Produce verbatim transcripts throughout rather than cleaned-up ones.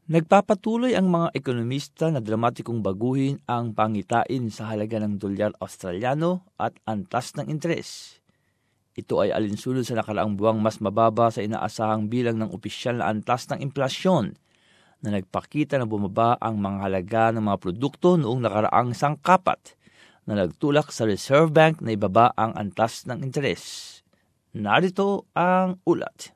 Nagpapatuloy ang mga ekonomista na dramatikong baguhin ang pangitain sa halaga ng dolyar Australiano at antas ng interes. Ito ay alinsunod sa nakaraang buwang mas mababa sa inaasahang bilang ng opisyal na antas ng inflasyon na nagpakita na bumaba ang mga halaga ng mga produkto noong nakaraang sangkapat na nagtulak sa Reserve Bank na ibaba ang antas ng interes. Narito ang ulat.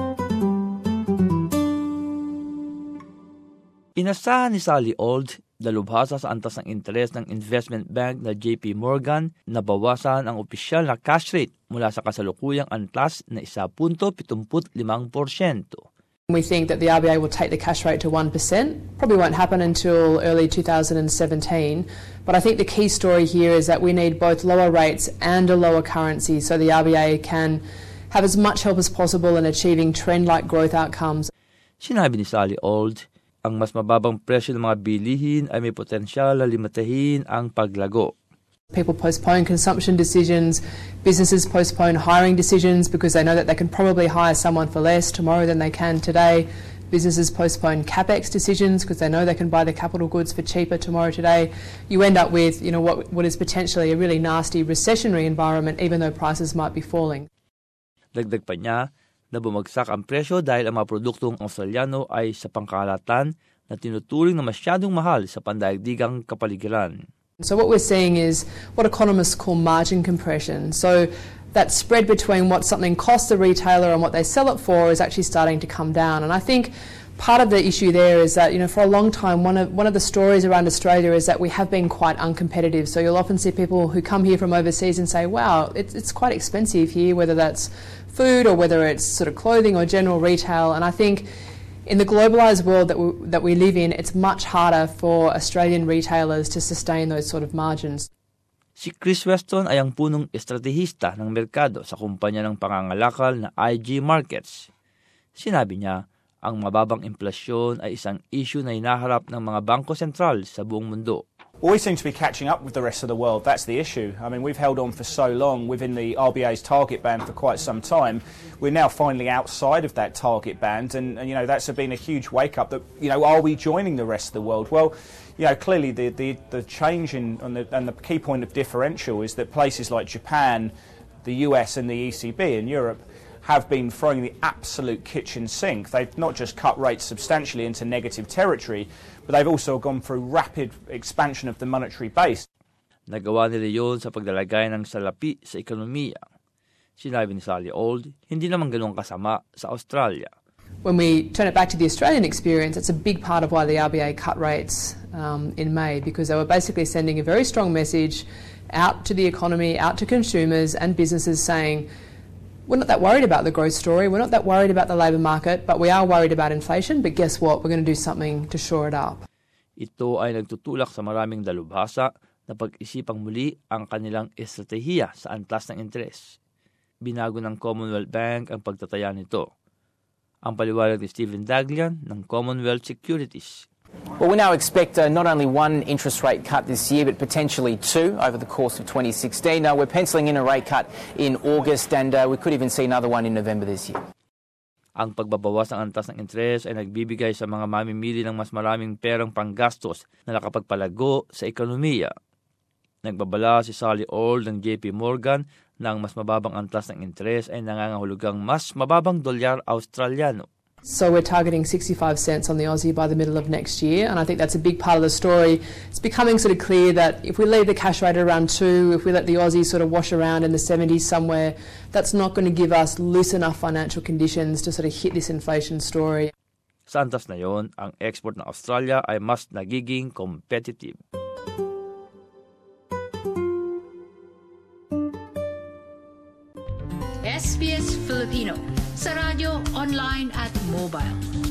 Inasahan ni Sally Auld, dalubhasa sa antas ng interes ng investment bank na J P Morgan na bawasan ang opisyal na cash rate mula sa kasalukuyang antas na one point seven five percent. We think that the R B A will take the cash rate to one percent. Probably won't happen until early two thousand seventeen. But I think the key story here is that we need both lower rates and a lower currency so the R B A can have as much help as possible in achieving trend-like growth outcomes. Sinabi ni Sally Auld, ang mas mababang presyo ng mga bilihin ay may potensyal na limitahin ang paglago. People postpone consumption decisions, businesses postpone hiring decisions because they know that they can probably hire someone for less tomorrow than they can today. Businesses postpone capex decisions because they know they can buy the capital goods for cheaper tomorrow today. You end up with, you know, what what is potentially a really nasty recessionary environment even though prices might be falling. Dagdag pa niya na bumagsak ang presyo dahil ang mga produktong Australiano ay sa pangkalahatan na tinuturing na masyadong mahal sa pandaigdigang kapaligiran. So what we're seeing is what economists call margin compression. So that spread between what something costs the retailer and what they sell it for is actually starting to come down. And I think part of the issue there is that, you know, for a long time, one of one of the stories around Australia is that we have been quite uncompetitive. So you'll often see people who come here from overseas and say, wow, it's, it's quite expensive here, whether that's food or whether it's sort of clothing or general retail. And I think in the globalised world that we, that we live in, it's much harder for Australian retailers to sustain those sort of margins. Si Chris Weston ay ang punong estratehista ng merkado sa kumpanya ng pangangalakal na I G Markets. Sinabi niya, ang mababang inflasyon ay isang issue na hinaharap ng mga bangko sentral sa buong mundo. Well, we seem to be catching up with the rest of the world. That's the issue. I mean, we've held on for so long within the R B A's target band for quite some time. We're now finally outside of that target band, and, and you know, that's been a huge wake-up that, you know, are we joining the rest of the world? Well, you know, clearly the, the, the change in, and the, and the key point of differential is that places like Japan, the U S and the E C B in Europe have been throwing the absolute kitchen sink. They've not just cut rates substantially into negative territory, but they've also gone through rapid expansion of the monetary base. Nagawa nila yun sa paglalagay ng salapi sa ekonomiya. Sinabi ni Sally Auld, hindi naman ganun kasama sa Australia. When we turn it back to the Australian experience, it's a big part of why the R B A cut rates um, in May, because they were basically sending a very strong message out to the economy, out to consumers and businesses saying, we're not that worried about the growth story, we're not that worried about the labour market, but we are worried about inflation, but guess what, we're going to do something to shore it up. Ito ay nagtutulak sa maraming dalubhasa na pag-isipang muli ang kanilang estratehiya sa antas ng interes. Binago ng Commonwealth Bank ang pagtataya nito. Ang paliwanag ni Stephen Daglian ng Commonwealth Securities. Well, we now expect uh, not only one interest rate cut this year, but potentially two over the course of twenty sixteen. Now, we're penciling in a rate cut in August, and uh, we could even see another one in November this year. Ang pagbabawas ng antas ng interes ay nagbibigay sa mga mamimili ng mas maraming perang panggastos na nakapagpalago sa ekonomiya. Nagbabala si Sally Auld ng J P Morgan na ang mas mababang antas ng interes ay nangangahulugang mas mababang dolyar Australiano. So we're targeting sixty-five cents on the Aussie by the middle of next year, and I think that's a big part of the story. It's becoming sort of clear that if we leave the cash rate around two, if we let the Aussie sort of wash around in the seventies somewhere, that's not going to give us loose enough financial conditions to sort of hit this inflation story. Sa antas na yon, ang export ng Australia ay mas nagiging competitive. S B S Filipino sa radyo, online at mobile.